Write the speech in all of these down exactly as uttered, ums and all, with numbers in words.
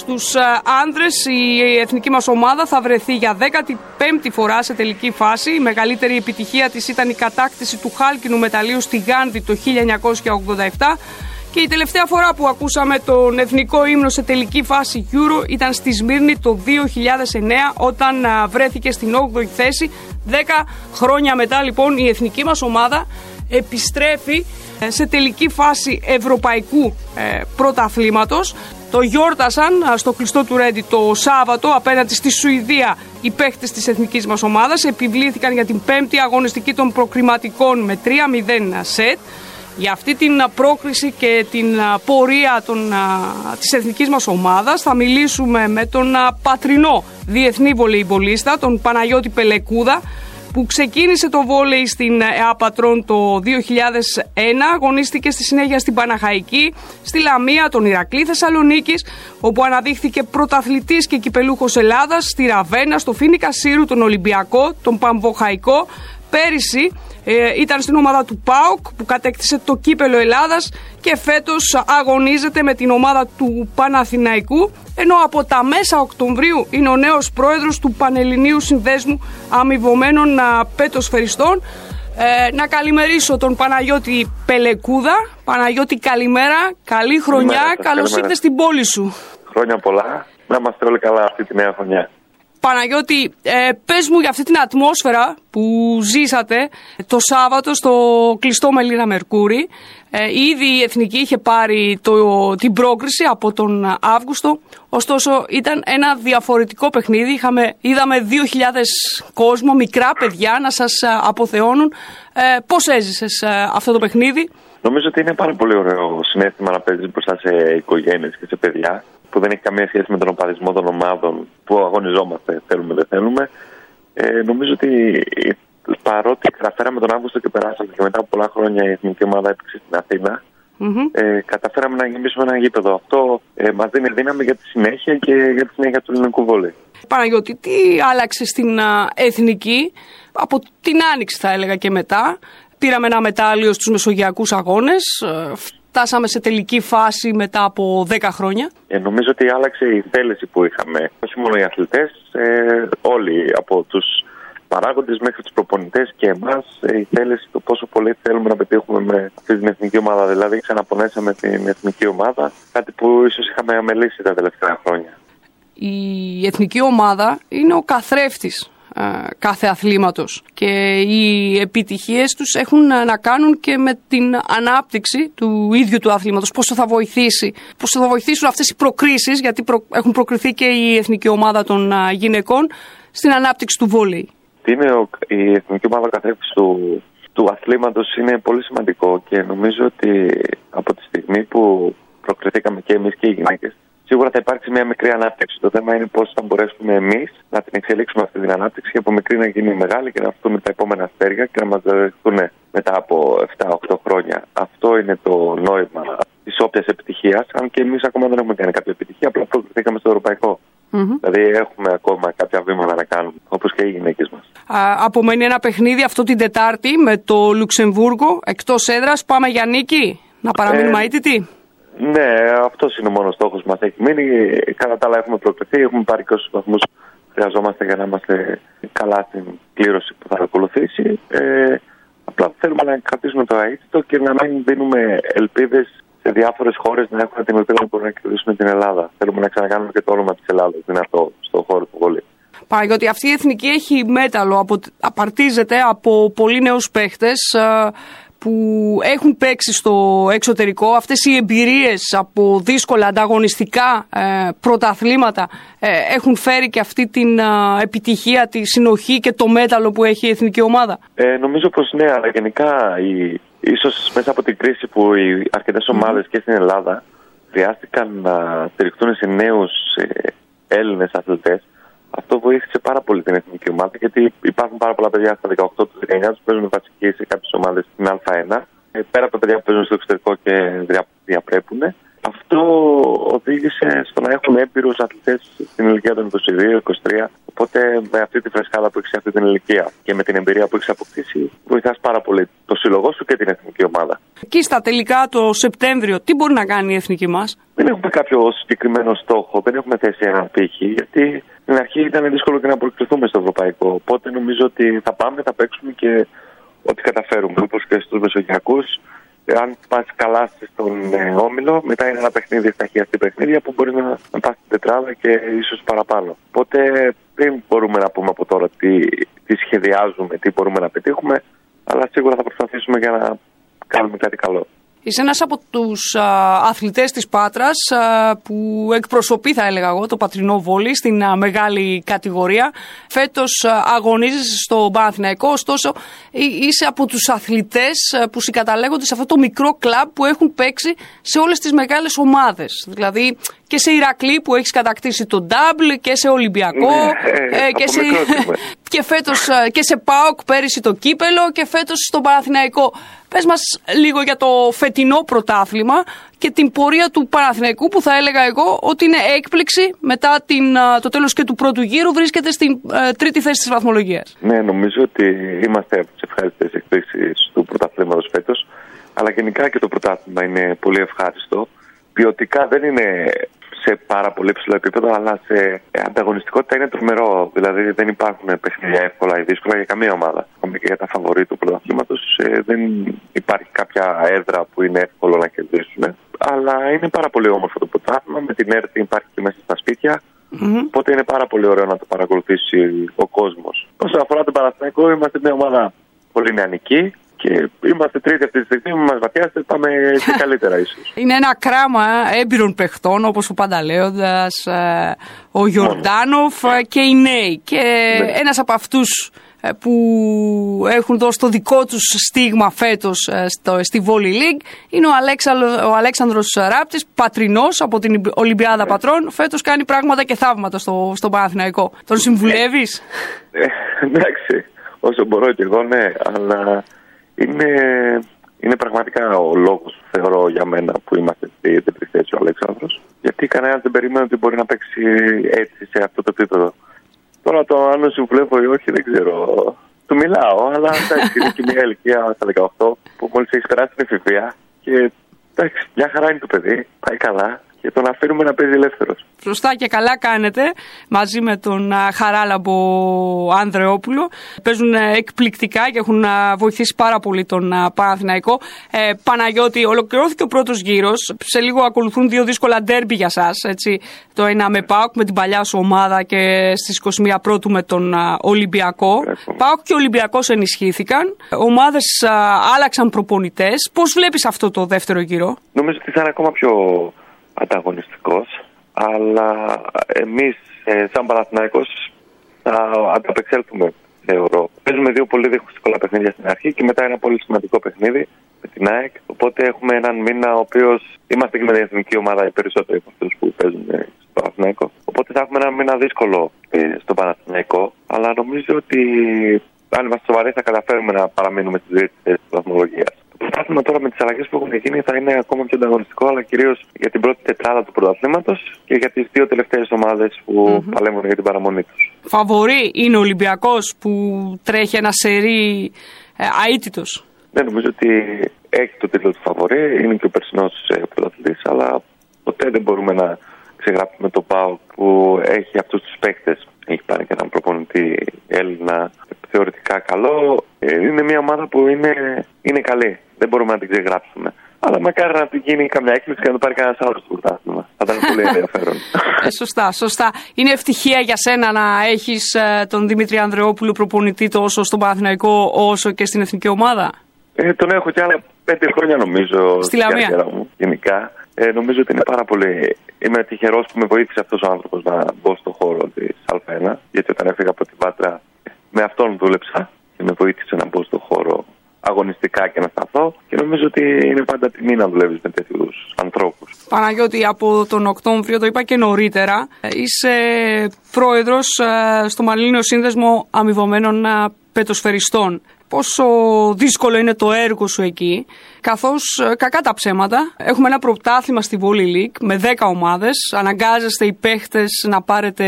Στους άνδρες η εθνική μας ομάδα θα βρεθεί για δέκατη πέμπτη φορά σε τελική φάση. Η μεγαλύτερη επιτυχία της ήταν η κατάκτηση του χάλκινου μεταλλίου στη Γάνδη το χίλια εννιακόσια ογδόντα επτά και η τελευταία φορά που ακούσαμε τον εθνικό ύμνο σε τελική φάση Euro ήταν στη Σμύρνη το δύο χιλιάδες εννέα όταν βρέθηκε στην όγδοη θέση. Δέκα χρόνια μετά λοιπόν η εθνική μας ομάδα επιστρέφει σε τελική φάση ευρωπαϊκού ε, πρωταθλήματος. Το γιόρτασαν στο κλειστό του Ρέντι το Σάββατο απέναντι στη Σουηδία οι παίχτες της εθνικής μας ομάδας. Επιβλήθηκαν για την πέμπτη αγωνιστική των προκριματικών με τρία μηδέν σετ. Για αυτή την πρόκριση και την πορεία των, της εθνικής μας ομάδας θα μιλήσουμε με τον πατρινό διεθνή βολεϊμπολίστα, τον Παναγιώτη Πελεκούδα, που ξεκίνησε το βόλεϊ στην ΕΑΠΑΤΡΟΝ το δύο χιλιάδες ένα, αγωνίστηκε στη συνέχεια στην Παναχαϊκή, στη Λαμία, τον Ηρακλή Θεσσαλονίκης, όπου αναδείχθηκε πρωταθλητής και κυπελούχος Ελλάδας, στη Ραβένα, στο Φοίνικα Σύρου, τον Ολυμπιακό, τον Παμβοχαϊκό. Πέρυσι ε, ήταν στην ομάδα του ΠΑΟΚ που κατέκτησε το κύπελο Ελλάδας και φέτος αγωνίζεται με την ομάδα του Παναθηναϊκού, ενώ από τα μέσα Οκτωβρίου είναι ο νέος πρόεδρος του Πανελληνίου Συνδέσμου Αμοιβωμένων Πετοσφαιριστών. Ε, να καλημερίσω τον Παναγιώτη Πελεκούδα. Παναγιώτη, καλημέρα, καλή χρονιά, καλημέρα, καλώς ήρθες στην πόλη σου. Χρόνια πολλά, να είμαστε όλοι καλά αυτή τη νέα χρονιά. Παναγιώτη, ε, πες μου για αυτή την ατμόσφαιρα που ζήσατε το Σάββατο στο κλειστό Μελίνα Μερκούρη. Ε, ήδη η Εθνική είχε πάρει το, την πρόκριση από τον Αύγουστο, ωστόσο ήταν ένα διαφορετικό παιχνίδι. Είχαμε, είδαμε δύο χιλιάδες κόσμο, μικρά παιδιά να σας αποθεώνουν. Ε, πώς έζησες ε, αυτό το παιχνίδι? Νομίζω ότι είναι πάρα πολύ ωραίο συναίσθημα να παίζεις μπροστά σε οικογένειες και σε παιδιά, που δεν έχει καμία σχέση με τον οπαδισμό των ομάδων που αγωνιζόμαστε, θέλουμε δεν θέλουμε. Ε, νομίζω ότι παρότι καταφέραμε τον Αύγουστο και περάσαμε και μετά από πολλά χρόνια η εθνική ομάδα έπαιξε στην Αθήνα, mm-hmm. ε, καταφέραμε να γεμίσουμε ένα γήπεδο. Αυτό ε, μας δίνει δύναμη για τη συνέχεια και για τη συνέχεια του ελληνικού βόλεϊ. Παναγιώτη, τι άλλαξε στην α, εθνική από την Άνοιξη, θα έλεγα, και μετά? Πήραμε ένα μετάλλιο στους Μεσογειακούς Αγώνες. Φτάσαμε σε τελική φάση μετά από δέκα χρόνια. Ε, νομίζω ότι άλλαξε η θέληση που είχαμε. Όχι μόνο οι αθλητές, ε, όλοι από τους παράγοντες μέχρι τους προπονητές και εμάς, ε, η θέληση το πόσο πολύ θέλουμε να πετύχουμε με αυτή την εθνική ομάδα. Δηλαδή, ξαναπονέσαμε την εθνική ομάδα, κάτι που ίσως είχαμε αμελήσει τα τελευταία χρόνια. Η εθνική ομάδα είναι ο καθρέφτης κάθε αθλήματος και οι επιτυχίες τους έχουν να κάνουν και με την ανάπτυξη του ίδιου του αθλήματος. Πόσο θα βοηθήσει, πόσο θα βοηθήσουν αυτές οι προκρίσεις, γιατί προ, έχουν προκριθεί και η εθνική ομάδα των γυναικών στην ανάπτυξη του βόλεϊ. Είναι ο, η εθνική ομάδα καθρέφτης του, του αθλήματος είναι πολύ σημαντικό και νομίζω ότι από τη στιγμή που προκριθήκαμε και εμείς και οι γυναίκες, σίγουρα θα υπάρξει μια μικρή ανάπτυξη. Το θέμα είναι πώς θα μπορέσουμε εμείς να την εξελίξουμε αυτή την ανάπτυξη και από μικρή να γίνει μεγάλη και να φτούμε τα επόμενα αστέρια και να μας δεχτούν μετά από επτά οκτώ χρόνια. Αυτό είναι το νόημα της όποιας επιτυχίας. Αν και εμείς ακόμα δεν έχουμε κάνει κάποια επιτυχία, απλά προκριθήκαμε στο ευρωπαϊκό. Mm-hmm. Δηλαδή έχουμε ακόμα κάποια βήματα να κάνουμε, όπως και οι γυναίκες μας. Α, απομένει ένα παιχνίδι αυτό την Τετάρτη με το Λουξεμβούργο εκτός έδρας. Πάμε για νίκη, να παραμείνουμε ε... αίτητοι. Ναι, αυτό είναι ο μόνος στόχος μας. Έχει μείνει. Κατά τα άλλα, έχουμε προκριθεί, έχουμε πάρει και όσους βαθμούς χρειαζόμαστε για να είμαστε καλά στην κλήρωση που θα ακολουθήσει. Ε, απλά θέλουμε να κρατήσουμε το αίτητο και να μην δίνουμε ελπίδες σε διάφορες χώρες να έχουν την ελπίδα να μπορούν να κερδίσουμε την Ελλάδα. Θέλουμε να ξανακάνουμε και το όνομα της Ελλάδας δυνατό στον χώρο του βολεϊ. Παναγιώτη, αυτή η εθνική έχει μέταλλο, απο, απαρτίζεται από πολλοί νέους παίχτες που έχουν παίξει στο εξωτερικό. Αυτές οι εμπειρίες από δύσκολα ανταγωνιστικά ε, πρωταθλήματα ε, έχουν φέρει και αυτή την ε, επιτυχία, τη συνοχή και το μέταλλο που έχει η εθνική ομάδα. Ε, νομίζω πως ναι, αλλά γενικά η, ίσως μέσα από την κρίση που οι αρκετές ομάδες mm. και στην Ελλάδα χρειάστηκαν να στηριχτούν σε νέους ε, Έλληνες αθλητές. Αυτό βοήθησε πάρα πολύ την εθνική ομάδα, γιατί υπάρχουν πάρα πολλά παιδιά στα δεκαοκτώ του δεκαεννιά που παίζουν βασική σε κάποιες ομάδες στην Α1. Πέρα από τα παιδιά που παίζουν στο εξωτερικό και διαπρέπουν. Αυτό οδήγησε στο να έχουμε έμπειρους αθλητές στην ηλικία των είκοσι δύο είκοσι τρία, Οπότε με αυτή τη φρεσκάδα που έχει σε αυτή την ηλικία και με την εμπειρία που έχει αποκτήσει, βοηθάς πάρα πολύ το σύλλογό σου και την εθνική ομάδα. Εκεί στα τελικά το Σεπτέμβριο, τι μπορεί να κάνει η εθνική μας? Δεν έχουμε κάποιο συγκεκριμένο στόχο, δεν έχουμε θέσει έναν πύχη, γιατί στην αρχή ήταν δύσκολο και να προκριθούμε στο ευρωπαϊκό. Οπότε νομίζω ότι θα πάμε, θα παίξουμε και ό,τι καταφέρουμε, όπως και στους μεσογειακούς. Αν πας καλά στον ε, όμιλο, μετά είναι ένα παιχνίδι στα χιαστή παιχνίδια που μπορεί να, να πας στην τετράδα και ίσως παραπάνω. Οπότε δεν μπορούμε να πούμε από τώρα τι, τι σχεδιάζουμε, τι μπορούμε να πετύχουμε, αλλά σίγουρα θα προσπαθήσουμε για να κάνουμε κάτι καλό. Είσαι ένας από τους α, αθλητές της Πάτρας α, που εκπροσωπεί, θα έλεγα εγώ, το πατρινό βόλι στην α, μεγάλη κατηγορία. Φέτος α, αγωνίζεσαι στο Παναθηναϊκό, ωστόσο είσαι από τους αθλητές α, που συγκαταλέγονται σε αυτό το μικρό κλαμπ που έχουν παίξει σε όλες τις μεγάλες ομάδες. Δηλαδή και σε Ηρακλή που έχεις κατακτήσει το ντάμπλ και σε Ολυμπιακό ναι, ε, και, σε... και φέτος και σε ΠΑΟΚ πέρυσι το κύπελο και φέτος στο Παναθηναϊκό. Πες μας λίγο για το φετινό πρωτάθλημα και την πορεία του Παναθηναϊκού που θα έλεγα εγώ ότι είναι έκπληξη μετά την, το τέλος και του πρώτου γύρου, βρίσκεται στην ε, τρίτη θέση της βαθμολογίας. Ναι, νομίζω ότι είμαστε από τις ευχάριστες εκπλήξεις του πρωταθλήματος φέτος, αλλά γενικά και το πρωτάθλημα είναι πολύ ευχάριστο. Ποιοτικά δεν είναι σε πάρα πολύ ψηλό επίπεδο, αλλά σε ανταγωνιστικότητα είναι τρομερό. Δηλαδή δεν υπάρχουν παιχνίδια εύκολα ή δύσκολα για καμία ομάδα. Ακόμα και για τα φαβορί του πρωταθλήματος δεν υπάρχει κάποια έδρα που είναι εύκολο να κερδίσουν. Αλλά είναι πάρα πολύ όμορφο το πρωτάθλημα. Με την ΕΡΤ υπάρχει και μέσα στα σπίτια. Mm-hmm. Οπότε είναι πάρα πολύ ωραίο να το παρακολουθήσει ο κόσμος. Όσον αφορά τον Παναθηναϊκό, είμαστε μια ομάδα πολύ νεανική. Και είμαστε τρίτη αυτή τη στιγμή, μας βαθιάσετε, πάμε και καλύτερα ίσως. Είναι ένα κράμα έμπειρων παιχτών, όπως ο Πανταλέοντας, ο Γιορντάνοφ και οι νέοι. Και ναι. Ένας από αυτούς που έχουν δώσει το δικό τους στίγμα φέτος στο, στη Volley League είναι ο, Αλέξα, ο Αλέξανδρος Ράπτης, πατρινός από την Ολυμπιάδα ναι. Πατρών. Φέτος κάνει πράγματα και θαύματα στο, στο Παναθηναϊκό. Τον συμβουλεύεις? Ε, εντάξει, όσο μπορώ και εγώ, ναι, αλλά... Είναι, είναι πραγματικά ο λόγος, θεωρώ, για μένα που είμαστε στη δεύτερη θέση ο Αλέξανδρος. Γιατί κανένας δεν περίμενε ότι μπορεί να παίξει έτσι σε αυτό το επίπεδο. Τώρα το αν συμβουλεύω ή όχι δεν ξέρω. Του μιλάω, αλλά εντάξει, είναι και μια ηλικία στα δεκαοκτώ που μόλις έχει περάσει την εφηβεία και εντάξει, μια χαρά είναι το παιδί, πάει καλά. Και τον αφήνουμε να παίζει ελεύθερος. Σωστά και καλά κάνετε μαζί με τον Χαράλαμπο Ανδρεόπουλο. Παίζουν εκπληκτικά και έχουν βοηθήσει πάρα πολύ τον Παναθηναϊκό. Ε, Παναγιώτη, ολοκληρώθηκε ο πρώτος γύρος. Σε λίγο ακολουθούν δύο δύσκολα ντέρμπι για σας. Έτσι. Το ένα με ΠΑΟΚ, με την παλιά σου ομάδα, και στις είκοσι μία Πρώτου με τον Ολυμπιακό. ΠΑΟΚ και Ολυμπιακός ενισχύθηκαν. Ομάδες άλλαξαν προπονητές. Πώς βλέπεις αυτό το δεύτερο γύρο? Νομίζω ότι θα είναι ακόμα πιο ανταγωνιστικός, αλλά εμείς ε, σαν Παναθηναϊκός θα ανταπεξέλθουμε, θεωρώ. Παίζουμε δύο πολύ δύσκολα παιχνίδια στην αρχή και μετά ένα πολύ σημαντικό παιχνίδι με την ΑΕΚ. Οπότε έχουμε έναν μήνα ο οποίος είμαστε και με την εθνική ομάδα οι περισσότεροι από αυτούς που παίζουν ε, στο Παναθηναϊκό. Οπότε θα έχουμε έναν μήνα δύσκολο ε, στο Παναθηναϊκό, αλλά νομίζω ότι αν είμαστε σοβαροί θα καταφέρουμε να παραμείνουμε στις δύο θέσεις της βαθμολογίας. Το πρωτάθλημα τώρα με τις αλλαγές που έχουν γίνει θα είναι ακόμα πιο ανταγωνιστικό, αλλά κυρίως για την πρώτη τετράδα του πρωταθλήματος και για τις δύο τελευταίες ομάδες που mm-hmm. παλεύουν για την παραμονή τους. Φαβορί είναι ο Ολυμπιακός που τρέχει ένα σερί ε, αίτητος. Ναι, νομίζω ότι έχει το τίτλο του φαβορί, είναι και ο περσινός ε, πρωταθλητής, αλλά ποτέ δεν μπορούμε να ξεγράψουμε το ΠΑΟΚ που έχει αυτούς τους παίκτες. Έχει πάρει και έναν προπονητή Έλληνα θεωρητικά καλό. Είναι μια ομάδα που είναι, είναι καλή. Δεν μπορούμε να την ξεγράψουμε. Αλλά μακάρι να την γίνει καμιά έκπληξη και να το πάρει κανένα άλλο στο πρωτάθλημα. Θα ήταν πολύ ενδιαφέρον. Ε, σωστά, σωστά. Είναι ευτυχία για σένα να έχεις ε, τον Δημήτρη Ανδρεόπουλο προπονητή τόσο στον Παναθηναϊκό όσο και στην εθνική ομάδα. Ε, τον έχω κι άλλα πέντε χρόνια νομίζω. Στη Λαμία. Μου, γενικά. Ε, νομίζω ότι είναι πάρα πολύ. Είμαι τυχερός που με βοήθησε αυτός ο άνθρωπος να μπω στο χώρο της Α1. Γιατί όταν έφυγα από την Πάτρα, με αυτόν δούλεψα και με βοήθησε να μπω στο χώρο αγωνιστικά και να σταθώ. Και νομίζω ότι είναι πάντα τιμή να δουλεύεις με τέτοιους ανθρώπους. Παναγιώτη, από τον Οκτώβριο, το είπα και νωρίτερα, είσαι πρόεδρος στο Πανελλήνιο Σύνδεσμο Αμοιβωμένων Πετοσφαιριστών. Πόσο δύσκολο είναι το έργο σου εκεί, καθώς κακά τα ψέματα. Έχουμε ένα πρωτάθλημα στη Volley League με δέκα ομάδες. Αναγκάζεστε οι παίχτες να πάρετε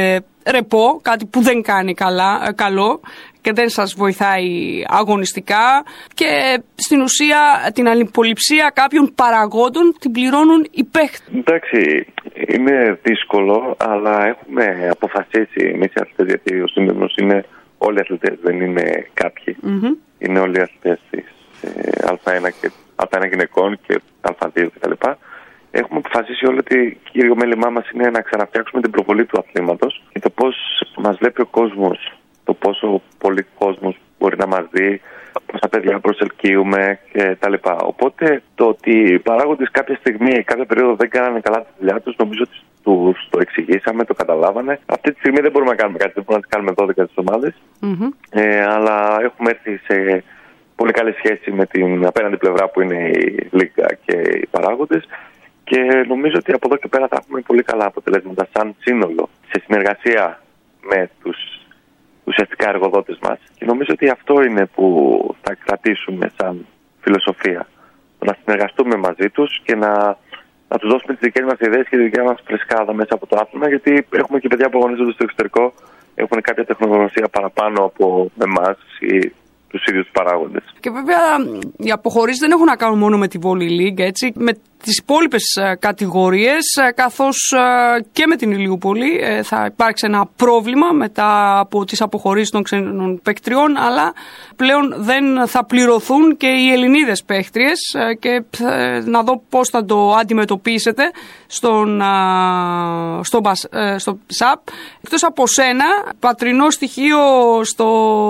ρεπό, κάτι που δεν κάνει καλά, καλό και δεν σας βοηθάει αγωνιστικά, και στην ουσία την αλληποληψία κάποιων παραγόντων την πληρώνουν οι παίχτες. Εντάξει, είναι δύσκολο, αλλά έχουμε αποφασίσει εμείς οι αθλητές, γιατί ο σύνδεσμος είναι όλοι οι αθλητές, δεν είναι κάποιοι. Mm-hmm. Είναι όλοι οι αθλητές της Α1 και Α1 γυναικών και Α2 κτλ. Έχουμε αποφασίσει όλοι ότι κύριο μέλημά μας είναι να ξαναφτιάξουμε την προβολή του αθλήματος και το πώς μας βλέπει ο κόσμος, το πόσο πολύ κόσμος μπορεί να μας δει, πόσα παιδιά προσελκύουμε κτλ. Οπότε το ότι οι παράγοντες κάποια στιγμή, κάποια περίοδο δεν κάνανε καλά τη δουλειά τους, νομίζω ότι τους το εξηγήσαμε, το καταλάβανε. Αυτή τη στιγμή δεν μπορούμε να κάνουμε κάτι, δεν μπορούμε να τις κάνουμε δώδεκα τις ομάδες, mm-hmm. ε, αλλά έχουμε έρθει σε πολύ καλή σχέση με την απέναντι πλευρά που είναι η Λίγκα και οι παράγοντες. Και νομίζω ότι από εδώ και πέρα θα έχουμε πολύ καλά αποτελέσματα σαν σύνολο, σε συνεργασία με τους ουσιαστικά εργοδότες μας. Και νομίζω ότι αυτό είναι που θα κρατήσουμε σαν φιλοσοφία. Να συνεργαστούμε μαζί τους και να, να τους δώσουμε τις δικές μας ιδέες και τη δικιά μας φρεσκάδα μέσα από το άθλημα, γιατί έχουμε και παιδιά που αγωνίζονται στο εξωτερικό, έχουν κάποια τεχνογνωσία παραπάνω από εμάς ή τους ίδιους παράγοντες. Και βέβαια οι αποχωρήσεις δεν έχουν να κάνουν μόνο με τη Volley League, έτσι, με τις υπόλοιπες κατηγορίες, καθώς και με την Ηλιούπολη θα υπάρξει ένα πρόβλημα μετά από τις αποχωρήσεις των ξένων παίκτριων, αλλά πλέον δεν θα πληρωθούν και οι Ελληνίδες παίκτριες, και να δω πώς θα το αντιμετωπίσετε στον, στο, στο ΣΑΠ. Εκτός από σένα, πατρινό στοιχείο στο...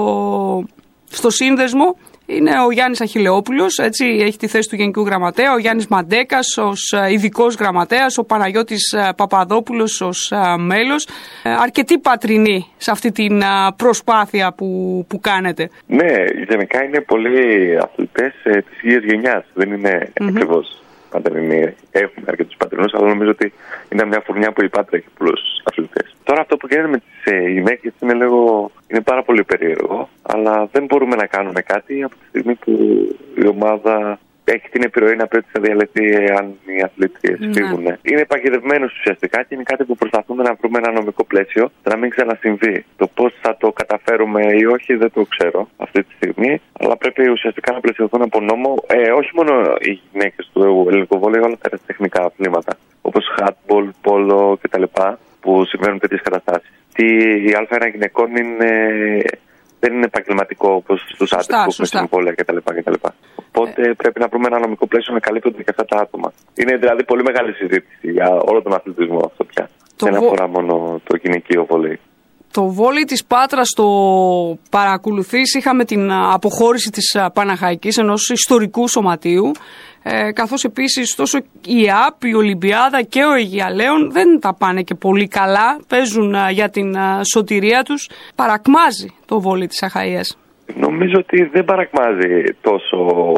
στο σύνδεσμο είναι ο Γιάννης Αχιλλεόπουλος, έτσι, έχει τη θέση του Γενικού Γραμματέα, ο Γιάννης Μαντέκας ως ειδικός γραμματέας, ο Παναγιώτης Παπαδόπουλος ως μέλος. Αρκετοί πατρινοί σε αυτή την προσπάθεια που, που κάνετε. Ναι, γενικά είναι πολλοί αθλητές της ίδιας γενιάς, δεν είναι mm-hmm. ακριβώς πατρινοί. Έχουμε αρκετούς πατρινούς, αλλά νομίζω ότι είναι μια φουρνιά που η Πάτρα έχει πολλούς αθλητές. Τώρα αυτό που γίνεται με τις ε, γυναίκες είναι, λίγο, είναι πάρα πολύ περίεργο, αλλά δεν μπορούμε να κάνουμε κάτι από τη στιγμή που η ομάδα έχει την επιρροή να πρέπει να διαλυθεί αν οι αθλήτριες mm. φύγουν. Είναι παγιδευμένος ουσιαστικά και είναι κάτι που προσπαθούμε να βρούμε ένα νομικό πλαίσιο να μην ξανασυμβεί. Το πώς θα το καταφέρουμε ή όχι δεν το ξέρω αυτή τη στιγμή, αλλά πρέπει ουσιαστικά να πλαισιωθούν από νόμο ε, όχι μόνο οι γυναίκες του ελληνικού βόλεϊ, όλα τα τεχνικά αθλήματα όπως handball, πόλο κτλ. Που συμβαίνουν τέτοιες καταστάσεις. Η Α1 γυναικών είναι, δεν είναι επαγγελματικό όπως στους άντρες που έχουν συμβόλαια κτλ. Οπότε ε. πρέπει να βρούμε ένα νομικό πλαίσιο να καλύπτονται και αυτά τα άτομα. Είναι δηλαδή πολύ μεγάλη συζήτηση για όλο τον αθλητισμό αυτό πια. Το δεν βο... αφορά μόνο το γυναικείο βόλεϊ. Το βόλεϊ της Πάτρας το παρακολουθείς. Είχαμε την αποχώρηση της Παναχαϊκής, ενός ιστορικού σωματείου, ε, καθώς επίσης τόσο η ΑΠ, η Ολυμπιάδα και ο Αιγιαλέων δεν τα πάνε και πολύ καλά, παίζουν α, για την α, σωτηρία τους. Παρακμάζει το βόλεϊ της Αχαΐας. Νομίζω ότι δεν παρακμάζει τόσο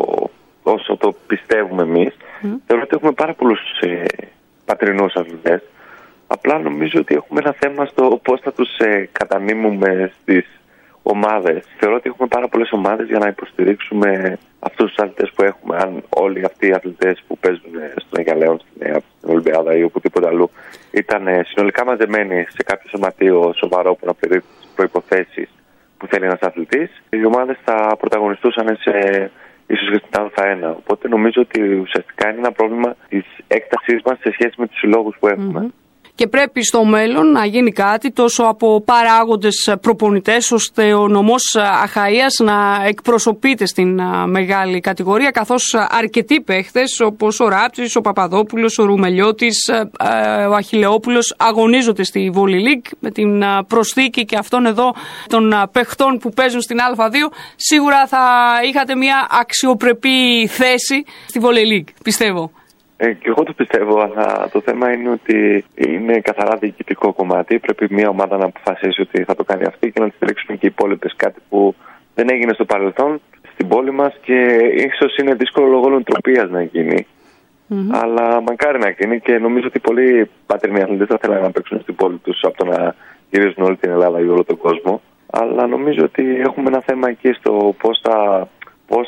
όσο το πιστεύουμε εμείς. Mm. Θεωρώ ότι έχουμε πάρα πολλούς ε, πατρινούς αθλητές. Απλά νομίζω ότι έχουμε ένα θέμα στο πώς θα τους ε, κατανείμουμε στις ομάδες. Θεωρώ ότι έχουμε πάρα πολλές ομάδες για να υποστηρίξουμε αυτούς τους αθλητές που έχουμε. Αν όλοι αυτοί οι αθλητές που παίζουν στον Αιγιαλέον, στην ΕΑΠ, στην Ολυμπιάδα ή οπουδήποτε αλλού ήταν ε, συνολικά μαζεμένοι σε κάποιο σωματείο σοβαρό που να πληρεί τις προϋποθέσεις που θέλει ένας αθλητής, οι ομάδες θα πρωταγωνιστούσαν σε ίσως και στην Α1. Οπότε νομίζω ότι ουσιαστικά είναι ένα πρόβλημα της έκτασής μας σε σχέση με τους συλλόγους που έχουμε. Mm-hmm. Και πρέπει στο μέλλον να γίνει κάτι τόσο από παράγοντες προπονητές, ώστε ο νομός Αχαΐας να εκπροσωπείται στην μεγάλη κατηγορία, καθώς αρκετοί παίχτες όπως ο Ράπτης, ο Παπαδόπουλος, ο Ρουμελιώτης, ο Αχιλλεόπουλος αγωνίζονται στη Volley League. Με την προσθήκη και αυτών εδώ των παιχτών που παίζουν στην Α2, σίγουρα θα είχατε μια αξιοπρεπή θέση στη Volley League, πιστεύω. Ε, και εγώ το πιστεύω, αλλά το θέμα είναι ότι είναι καθαρά διοικητικό κομμάτι. Πρέπει μια ομάδα να αποφασίσει ότι θα το κάνει αυτή και να τη στηρίξουν και οι υπόλοιπες. Κάτι που δεν έγινε στο παρελθόν στην πόλη μας και ίσως είναι δύσκολο λόγω νοοτροπίας να γίνει. Mm-hmm. Αλλά μακάρι να γίνει και νομίζω ότι πολλοί πατρινοί αθλητές θα θέλουν να παίξουν στην πόλη τους από το να γυρίζουν όλη την Ελλάδα ή όλο τον κόσμο. Αλλά νομίζω ότι έχουμε ένα θέμα εκεί στο πώς θα. Πώς θα,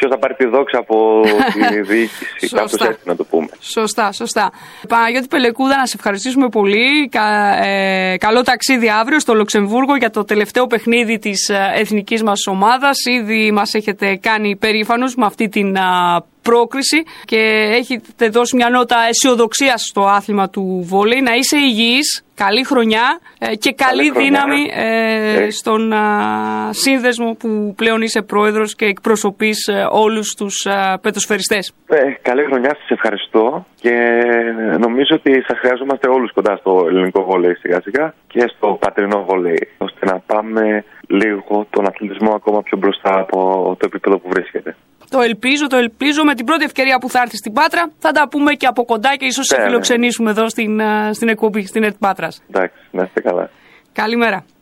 ποιος θα πάρει τη δόξα από τη διοίκηση, κάπως έτσι να το πούμε. Σωστά, σωστά. Παναγιώτη Πελεκούδα, να σε ευχαριστήσουμε πολύ. Κα, ε, καλό ταξίδι αύριο στο Λουξεμβούργο για το τελευταίο παιχνίδι της εθνικής μας ομάδας. Ήδη μας έχετε κάνει περήφανους με αυτή την α, πρόκριση και έχετε δώσει μια νότα αισιοδοξίας στο άθλημα του βόλεϊ. Να είσαι υγιής, καλή χρονιά ε, και καλή, καλή δύναμη ε, ε. στον α, σύνδεσμο που πλέον είσαι πρόεδρος και εκπροσωπείς ε, όλους τους α, πετοσφαιριστές. Ε, καλή χρονιά, σας ευχαριστώ και νομίζω ότι σας χρειαζόμαστε όλους κοντά στο ελληνικό βόλεϊ σιγά σιγά και στο πατρινό βόλεϊ, ώστε να πάμε λίγο τον αθλητισμό ακόμα πιο μπροστά από το επίπεδο που βρίσκεται. Το ελπίζω, το ελπίζω. Με την πρώτη ευκαιρία που θα έρθει στην Πάτρα θα τα πούμε και από κοντά και ίσως σε φιλοξενήσουμε εδώ στην, στην εκπομπή, στην ΕΡΤ Πάτρας. Εντάξει, να είστε καλά. Καλημέρα.